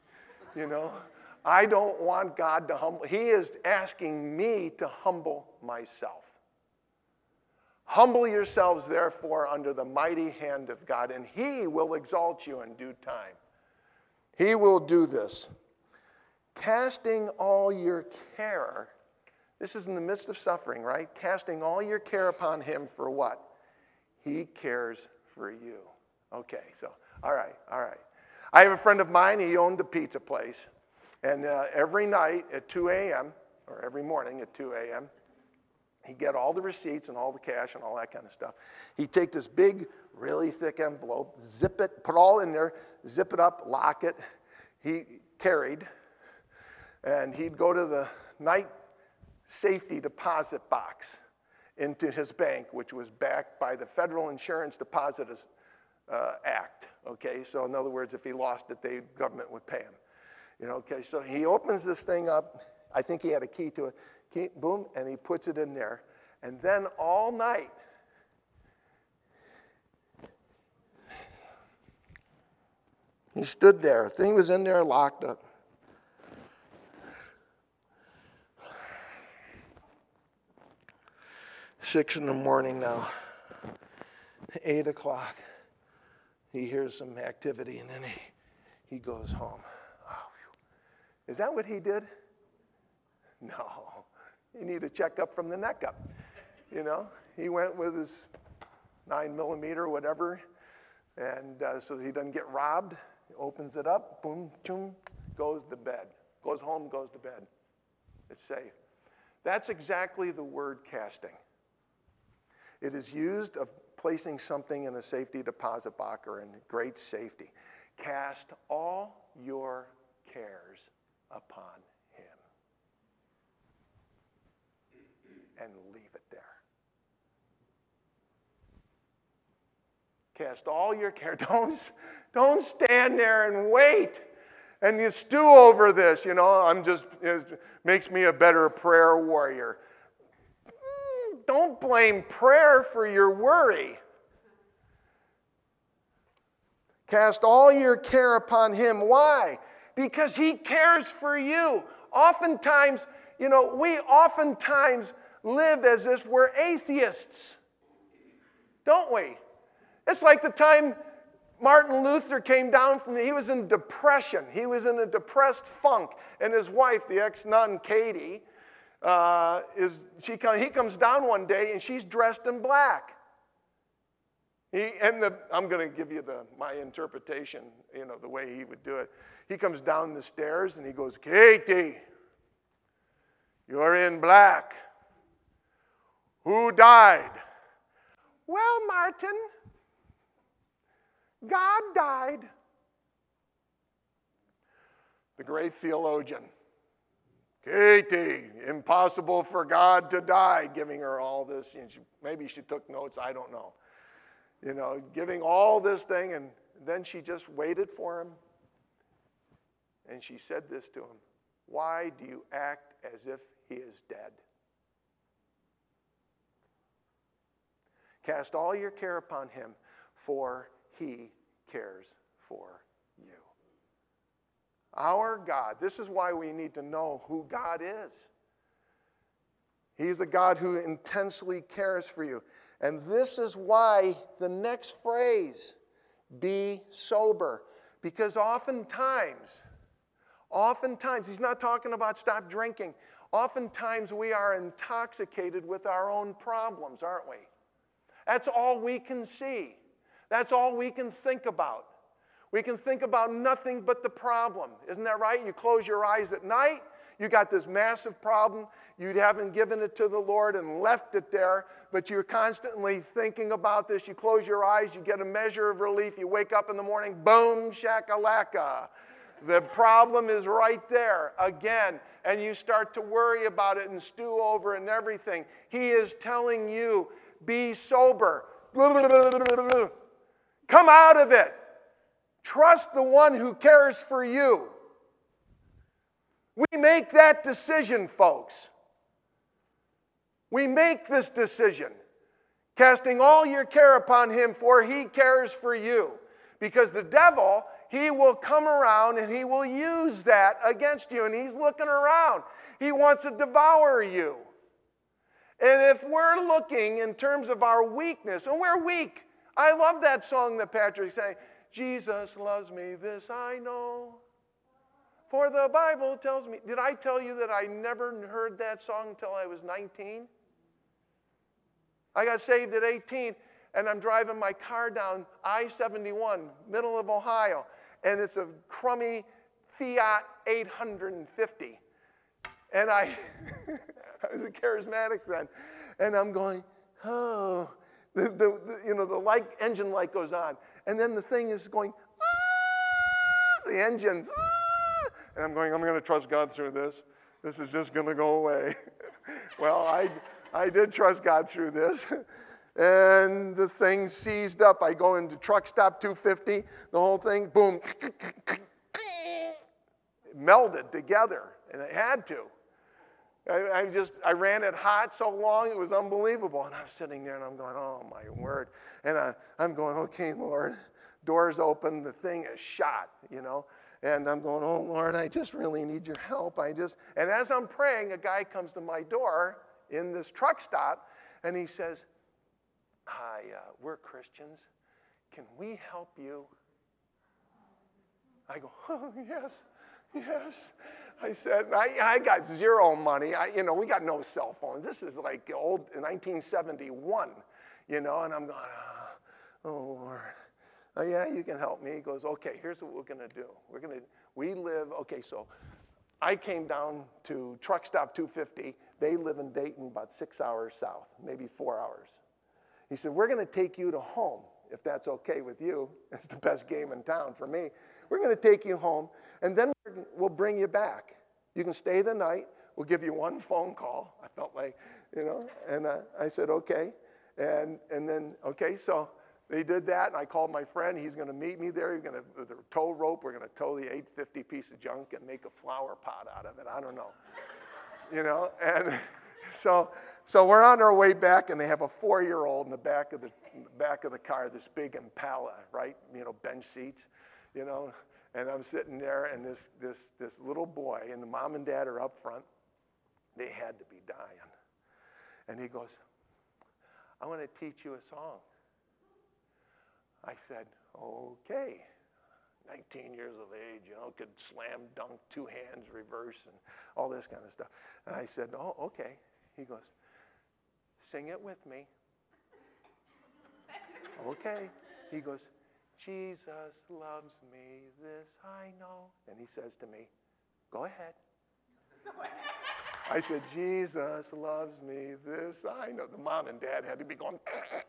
A: I don't want God to humble. He is asking me to humble myself. Humble yourselves, therefore, under the mighty hand of God, and he will exalt you in due time. He will do this. Casting all your care. This is in the midst of suffering, right? Casting all your care upon him for what? He cares for you. Okay, so, all right. I have a friend of mine, he owned a pizza place. And every night at 2 a.m., or every morning at 2 a.m., he'd get all the receipts and all the cash and all that kind of stuff. He'd take this big, really thick envelope, zip it, put all in there, zip it up, lock it. He carried. And he'd go to the night safety deposit box into his bank, which was backed by the Federal Insurance Deposit Act. Okay, so in other words, if he lost it, the government would pay him. Okay, so he opens this thing up. I think he had a key to it. Boom, and he puts it in there. And then all night, he stood there. The thing was in there locked up. 6 in the morning now, 8 o'clock, he hears some activity, and then he goes home. Oh, is that what he did? No. You need a checkup from the neck up. He went with his 9mm or whatever, and so he doesn't get robbed. He opens it up, boom, choom, goes to bed. Goes home, goes to bed. It's safe. That's exactly the word casting. It is used of placing something in a safety deposit box or in great safety. Cast all your cares upon him and leave it there. Cast all your care. Don't stand there and wait and you stew over this. It makes me a better prayer warrior. Don't blame prayer for your worry. Cast all your care upon him. Why? Because he cares for you. Oftentimes, we live as if we're atheists. don't we? It's like the time Martin Luther came down he was in depression. He was in a depressed funk. And his wife, the ex-nun Katie, he comes down one day and she's dressed in black. I'm going to give you my interpretation, the way he would do it. He comes down the stairs and he goes, Katie, you're in black. Who died? Well, Martin, God died. The great theologian. Katie, impossible for God to die, giving her all this. Maybe she took notes, I don't know. Giving all this thing, and then she just waited for him. And she said this to him, why do you act as if he is dead? Cast all your care upon him, for he cares for you. Our God, this is why we need to know who God is. He's a God who intensely cares for you. And this is why the next phrase, be sober. Because oftentimes, he's not talking about stop drinking. Oftentimes we are intoxicated with our own problems, aren't we? That's all we can see. That's all we can think about. We can think about nothing but the problem. Isn't that right? You close your eyes at night, you got this massive problem. You haven't given it to the Lord and left it there, but you're constantly thinking about this. You close your eyes, you get a measure of relief. You wake up in the morning, boom, shakalaka. The problem is right there again, and you start to worry about it and stew over it and everything. He is telling you, be sober. Come out of it. Trust the one who cares for you. We make that decision, folks. We make this decision. Casting all your care upon him, for he cares for you. Because the devil, he will come around and he will use that against you. And he's looking around. He wants to devour you. And if we're looking in terms of our weakness, and we're weak. I love that song that Patrick sang. Jesus loves me, this I know. For the Bible tells me. Did I tell you that I never heard that song until I was 19? I got saved at 18, and I'm driving my car down I-71, middle of Ohio, and it's a crummy Fiat 850. And I was a charismatic then, and I'm going, oh, the engine light goes on, and then the thing is going, the engine's, and I'm going, I'm going to trust God through this. This is just going to go away. Well, I did trust God through this. And the thing seized up. I go into truck stop 250. The whole thing, boom. It melded together. And it had to. I ran it hot so long, it was unbelievable. And I'm sitting there and I'm going, oh my word. And I'm going, okay, Lord. Doors open, the thing is shot, And I'm going, oh, Lord, I just really need your help. And as I'm praying, a guy comes to my door in this truck stop, and he says, hi, we're Christians. Can we help you? I go, oh, yes. I said, I got zero money. We got no cell phones. This is like old 1971, and I'm going, oh, Lord. Oh, yeah, you can help me. He goes, okay, here's what we're going to do. So I came down to truck stop 250. They live in Dayton, about 6 hours south, maybe 4 hours. He said, we're going to take you to home, if that's okay with you. It's the best game in town for me. We're going to take you home, and then we'll bring you back. You can stay the night. We'll give you one phone call. I felt like, and I said, okay. And then, okay, so they did that, and I called my friend. He's going to meet me there. He's going to, with a tow rope, we're going to tow the 850 piece of junk and make a flower pot out of it. I don't know. And so we're on our way back, and they have a 4-year-old in the back of the car, this big Impala, right? Bench seats, And I'm sitting there, and this little boy, and the mom and dad are up front. They had to be dying. And he goes, I want to teach you a song. I said, okay. 19 years of age, could slam dunk, two hands, reverse, and all this kind of stuff. And I said, oh, okay. He goes, sing it with me. Okay. He goes, Jesus loves me, this I know. And he says to me, go ahead. I said, Jesus loves me, this I know. The mom and dad had to be going.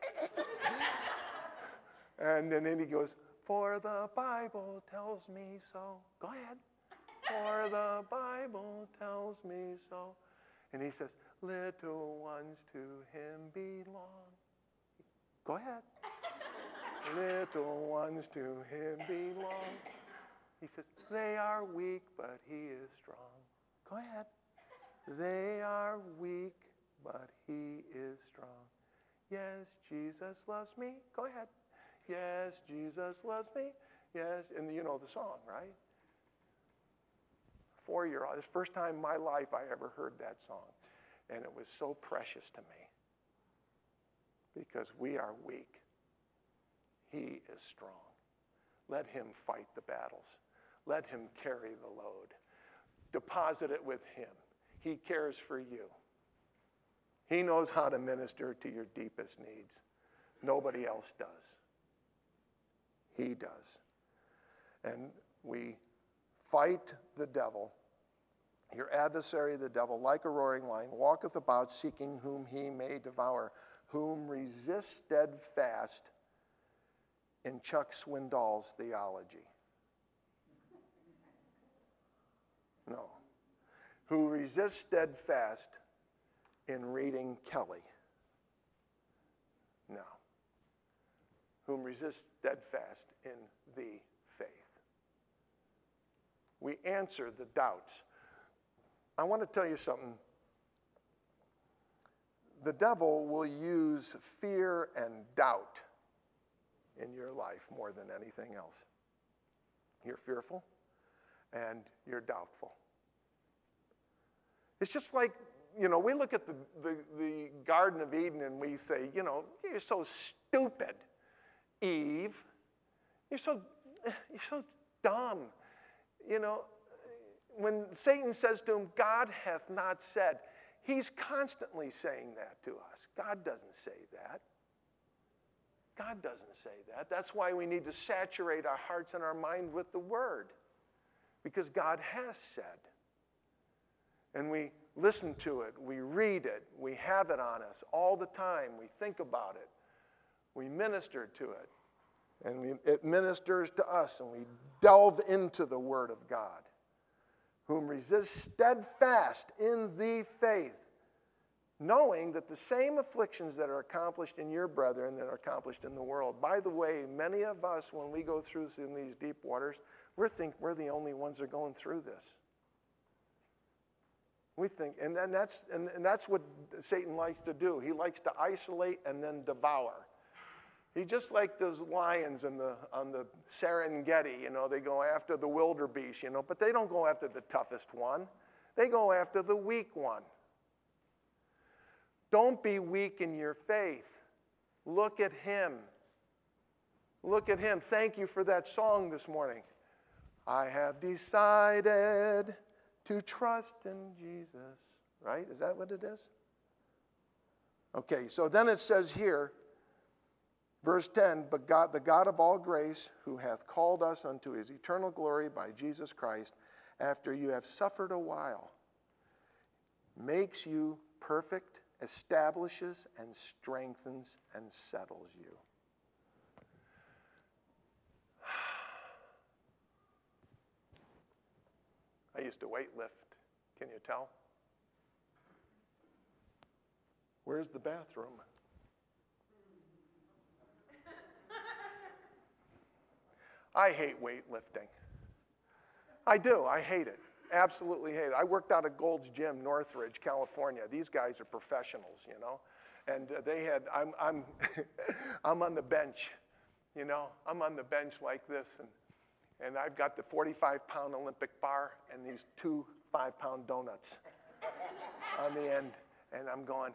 A: And then he goes, for the Bible tells me so. Go ahead. For the Bible tells me so. And he says, little ones to him belong. Go ahead. Little ones to him belong. He says, they are weak, but he is strong. Go ahead. They are weak, but he is strong. Yes, Jesus loves me. Go ahead. Yes, Jesus loves me. Yes, and you know the song, right? 4-year-old. It's the first time in my life I ever heard that song. And it was so precious to me. Because we are weak. He is strong. Let him fight the battles. Let him carry the load. Deposit it with him. He cares for you. He knows how to minister to your deepest needs. Nobody else does. He does. And we fight the devil, your adversary the devil, like a roaring lion, walketh about seeking whom he may devour, whom resist steadfast in Chuck Swindoll's theology. No. Who resist steadfast in reading Kelly. No. Whom resist steadfast in the faith. We answer the doubts. I want to tell you something. The devil will use fear and doubt in your life more than anything else. You're fearful and you're doubtful. It's just like, we look at the Garden of Eden and we say, you're so stupid, Eve. You're so dumb. When Satan says to him, God hath not said, he's constantly saying that to us. God doesn't say that. God doesn't say that. That's why we need to saturate our hearts and our mind with the Word. Because God has said. And we listen to it, we read it, we have it on us all the time, we think about it, we minister to it, and it ministers to us, and we delve into the Word of God. Whom resist steadfast in the faith, knowing that the same afflictions that are accomplished in your brethren that are accomplished in the world. By the way, many of us, when we go through in these deep waters, we think we're the only ones that are going through this. We think, and that's what Satan likes to do. He likes to isolate and then devour. He just like those lions on the Serengeti, they go after the wildebeest, but they don't go after the toughest one. They go after the weak one. Don't be weak in your faith. Look at him. Look at him. Thank you for that song this morning. I have decided to trust in Jesus. Right? Is that what it is? Okay, so then it says here, verse 10, but God, the God of all grace, who hath called us unto his eternal glory by Jesus Christ, after you have suffered a while, makes you perfect, establishes and strengthens and settles you. I used to weightlift. Can you tell? Where's the bathroom? I hate weightlifting. I do. I hate it. Absolutely hate it. I worked out at Gold's Gym, Northridge, California. These guys are professionals, And they had, I'm on the bench, I'm on the bench like this, and I've got the 45-pound Olympic bar and these 2 5-pound donuts on the end, and I'm going,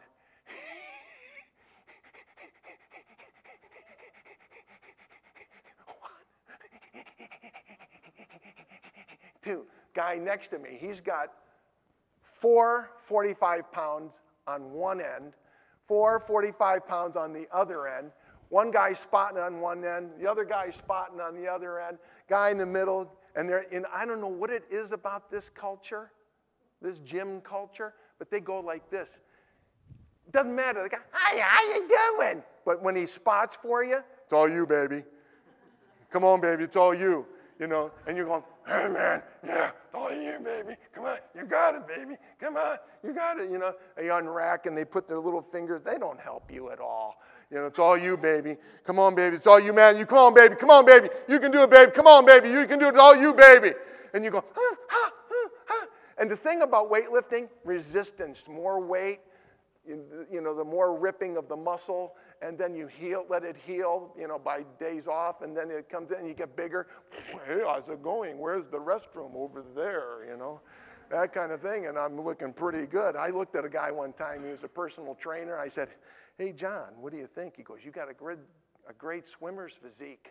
A: guy next to me, he's got 4 45-pounds on one end, 4 45-pounds on the other end. One guy spotting on one end, the other guy spotting on the other end, guy in the middle, and I don't know what it is about this culture, this gym culture, but they go like this. Doesn't matter. The guy, hi, how you doing? But when he spots for you, it's all you, baby. Come on, baby, it's all you. You know, and you're going, hey, man, yeah, it's all you, baby. Come on, you got it, baby. Come on, you got it. You know, they unrack and they put their little fingers. They don't help you at all. You know, it's all you, baby. Come on, baby, it's all you, man. You come on, baby. Come on, baby. You can do it, baby. Come on, baby. You can do it. It's all you, baby. And you go, huh, huh, huh, huh. And the thing about weightlifting, resistance, more weight, you know, the more ripping of the muscle, and then you let it heal, you know, by days off, and then it comes in and you get bigger. Hey, how's it going? Where's the restroom? Over there, you know, that kind of thing, and I'm looking pretty good. I looked at a guy one time, he was a personal trainer. I said, hey, John, what do you think? He goes, you got a great swimmer's physique.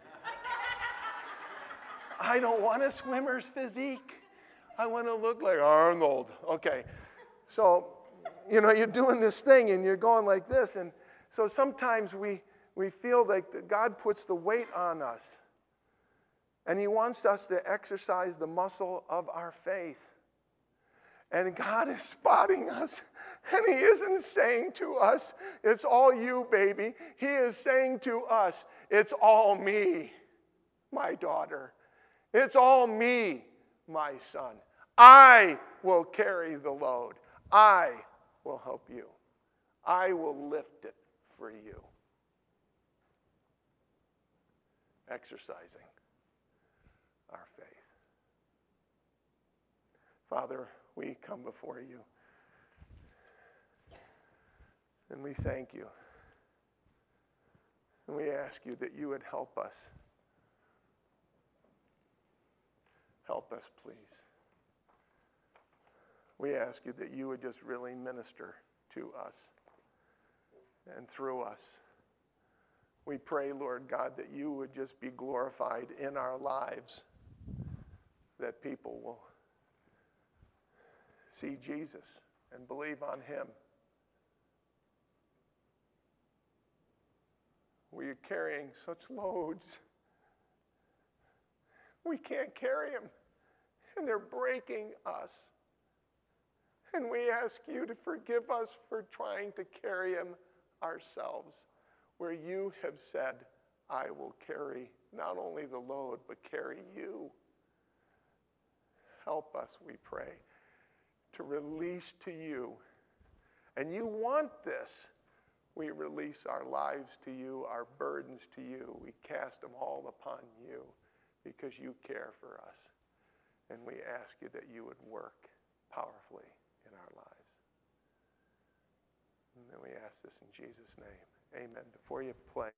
A: I don't want a swimmer's physique. I want to look like Arnold. Okay, so, you know, you're doing this thing and you're going like this, and so sometimes we feel like God puts the weight on us, and he wants us to exercise the muscle of our faith. And God is spotting us, and he isn't saying to us, it's all you, baby. He is saying to us, it's all me, my daughter. It's all me, my son. I will carry the load. I will help you. I will lift it for you. Exercising our faith. Father, we come before you, and we thank you. And we ask you that you would help us. Help us, please. We ask you that you would just really minister to us and through us. We pray, Lord God, that you would just be glorified in our lives, that people will see Jesus and believe on him. We are carrying such loads. We can't carry them, and they're breaking us. And we ask you to forgive us for trying to carry them ourselves, where you have said, I will carry not only the load, but carry you. Help us, we pray, to release to you. And you want this. We release our lives to you, our burdens to you. We cast them all upon you because you care for us. And we ask you that you would work powerfully in our lives. And then we ask this in Jesus' name. Amen. Before you play.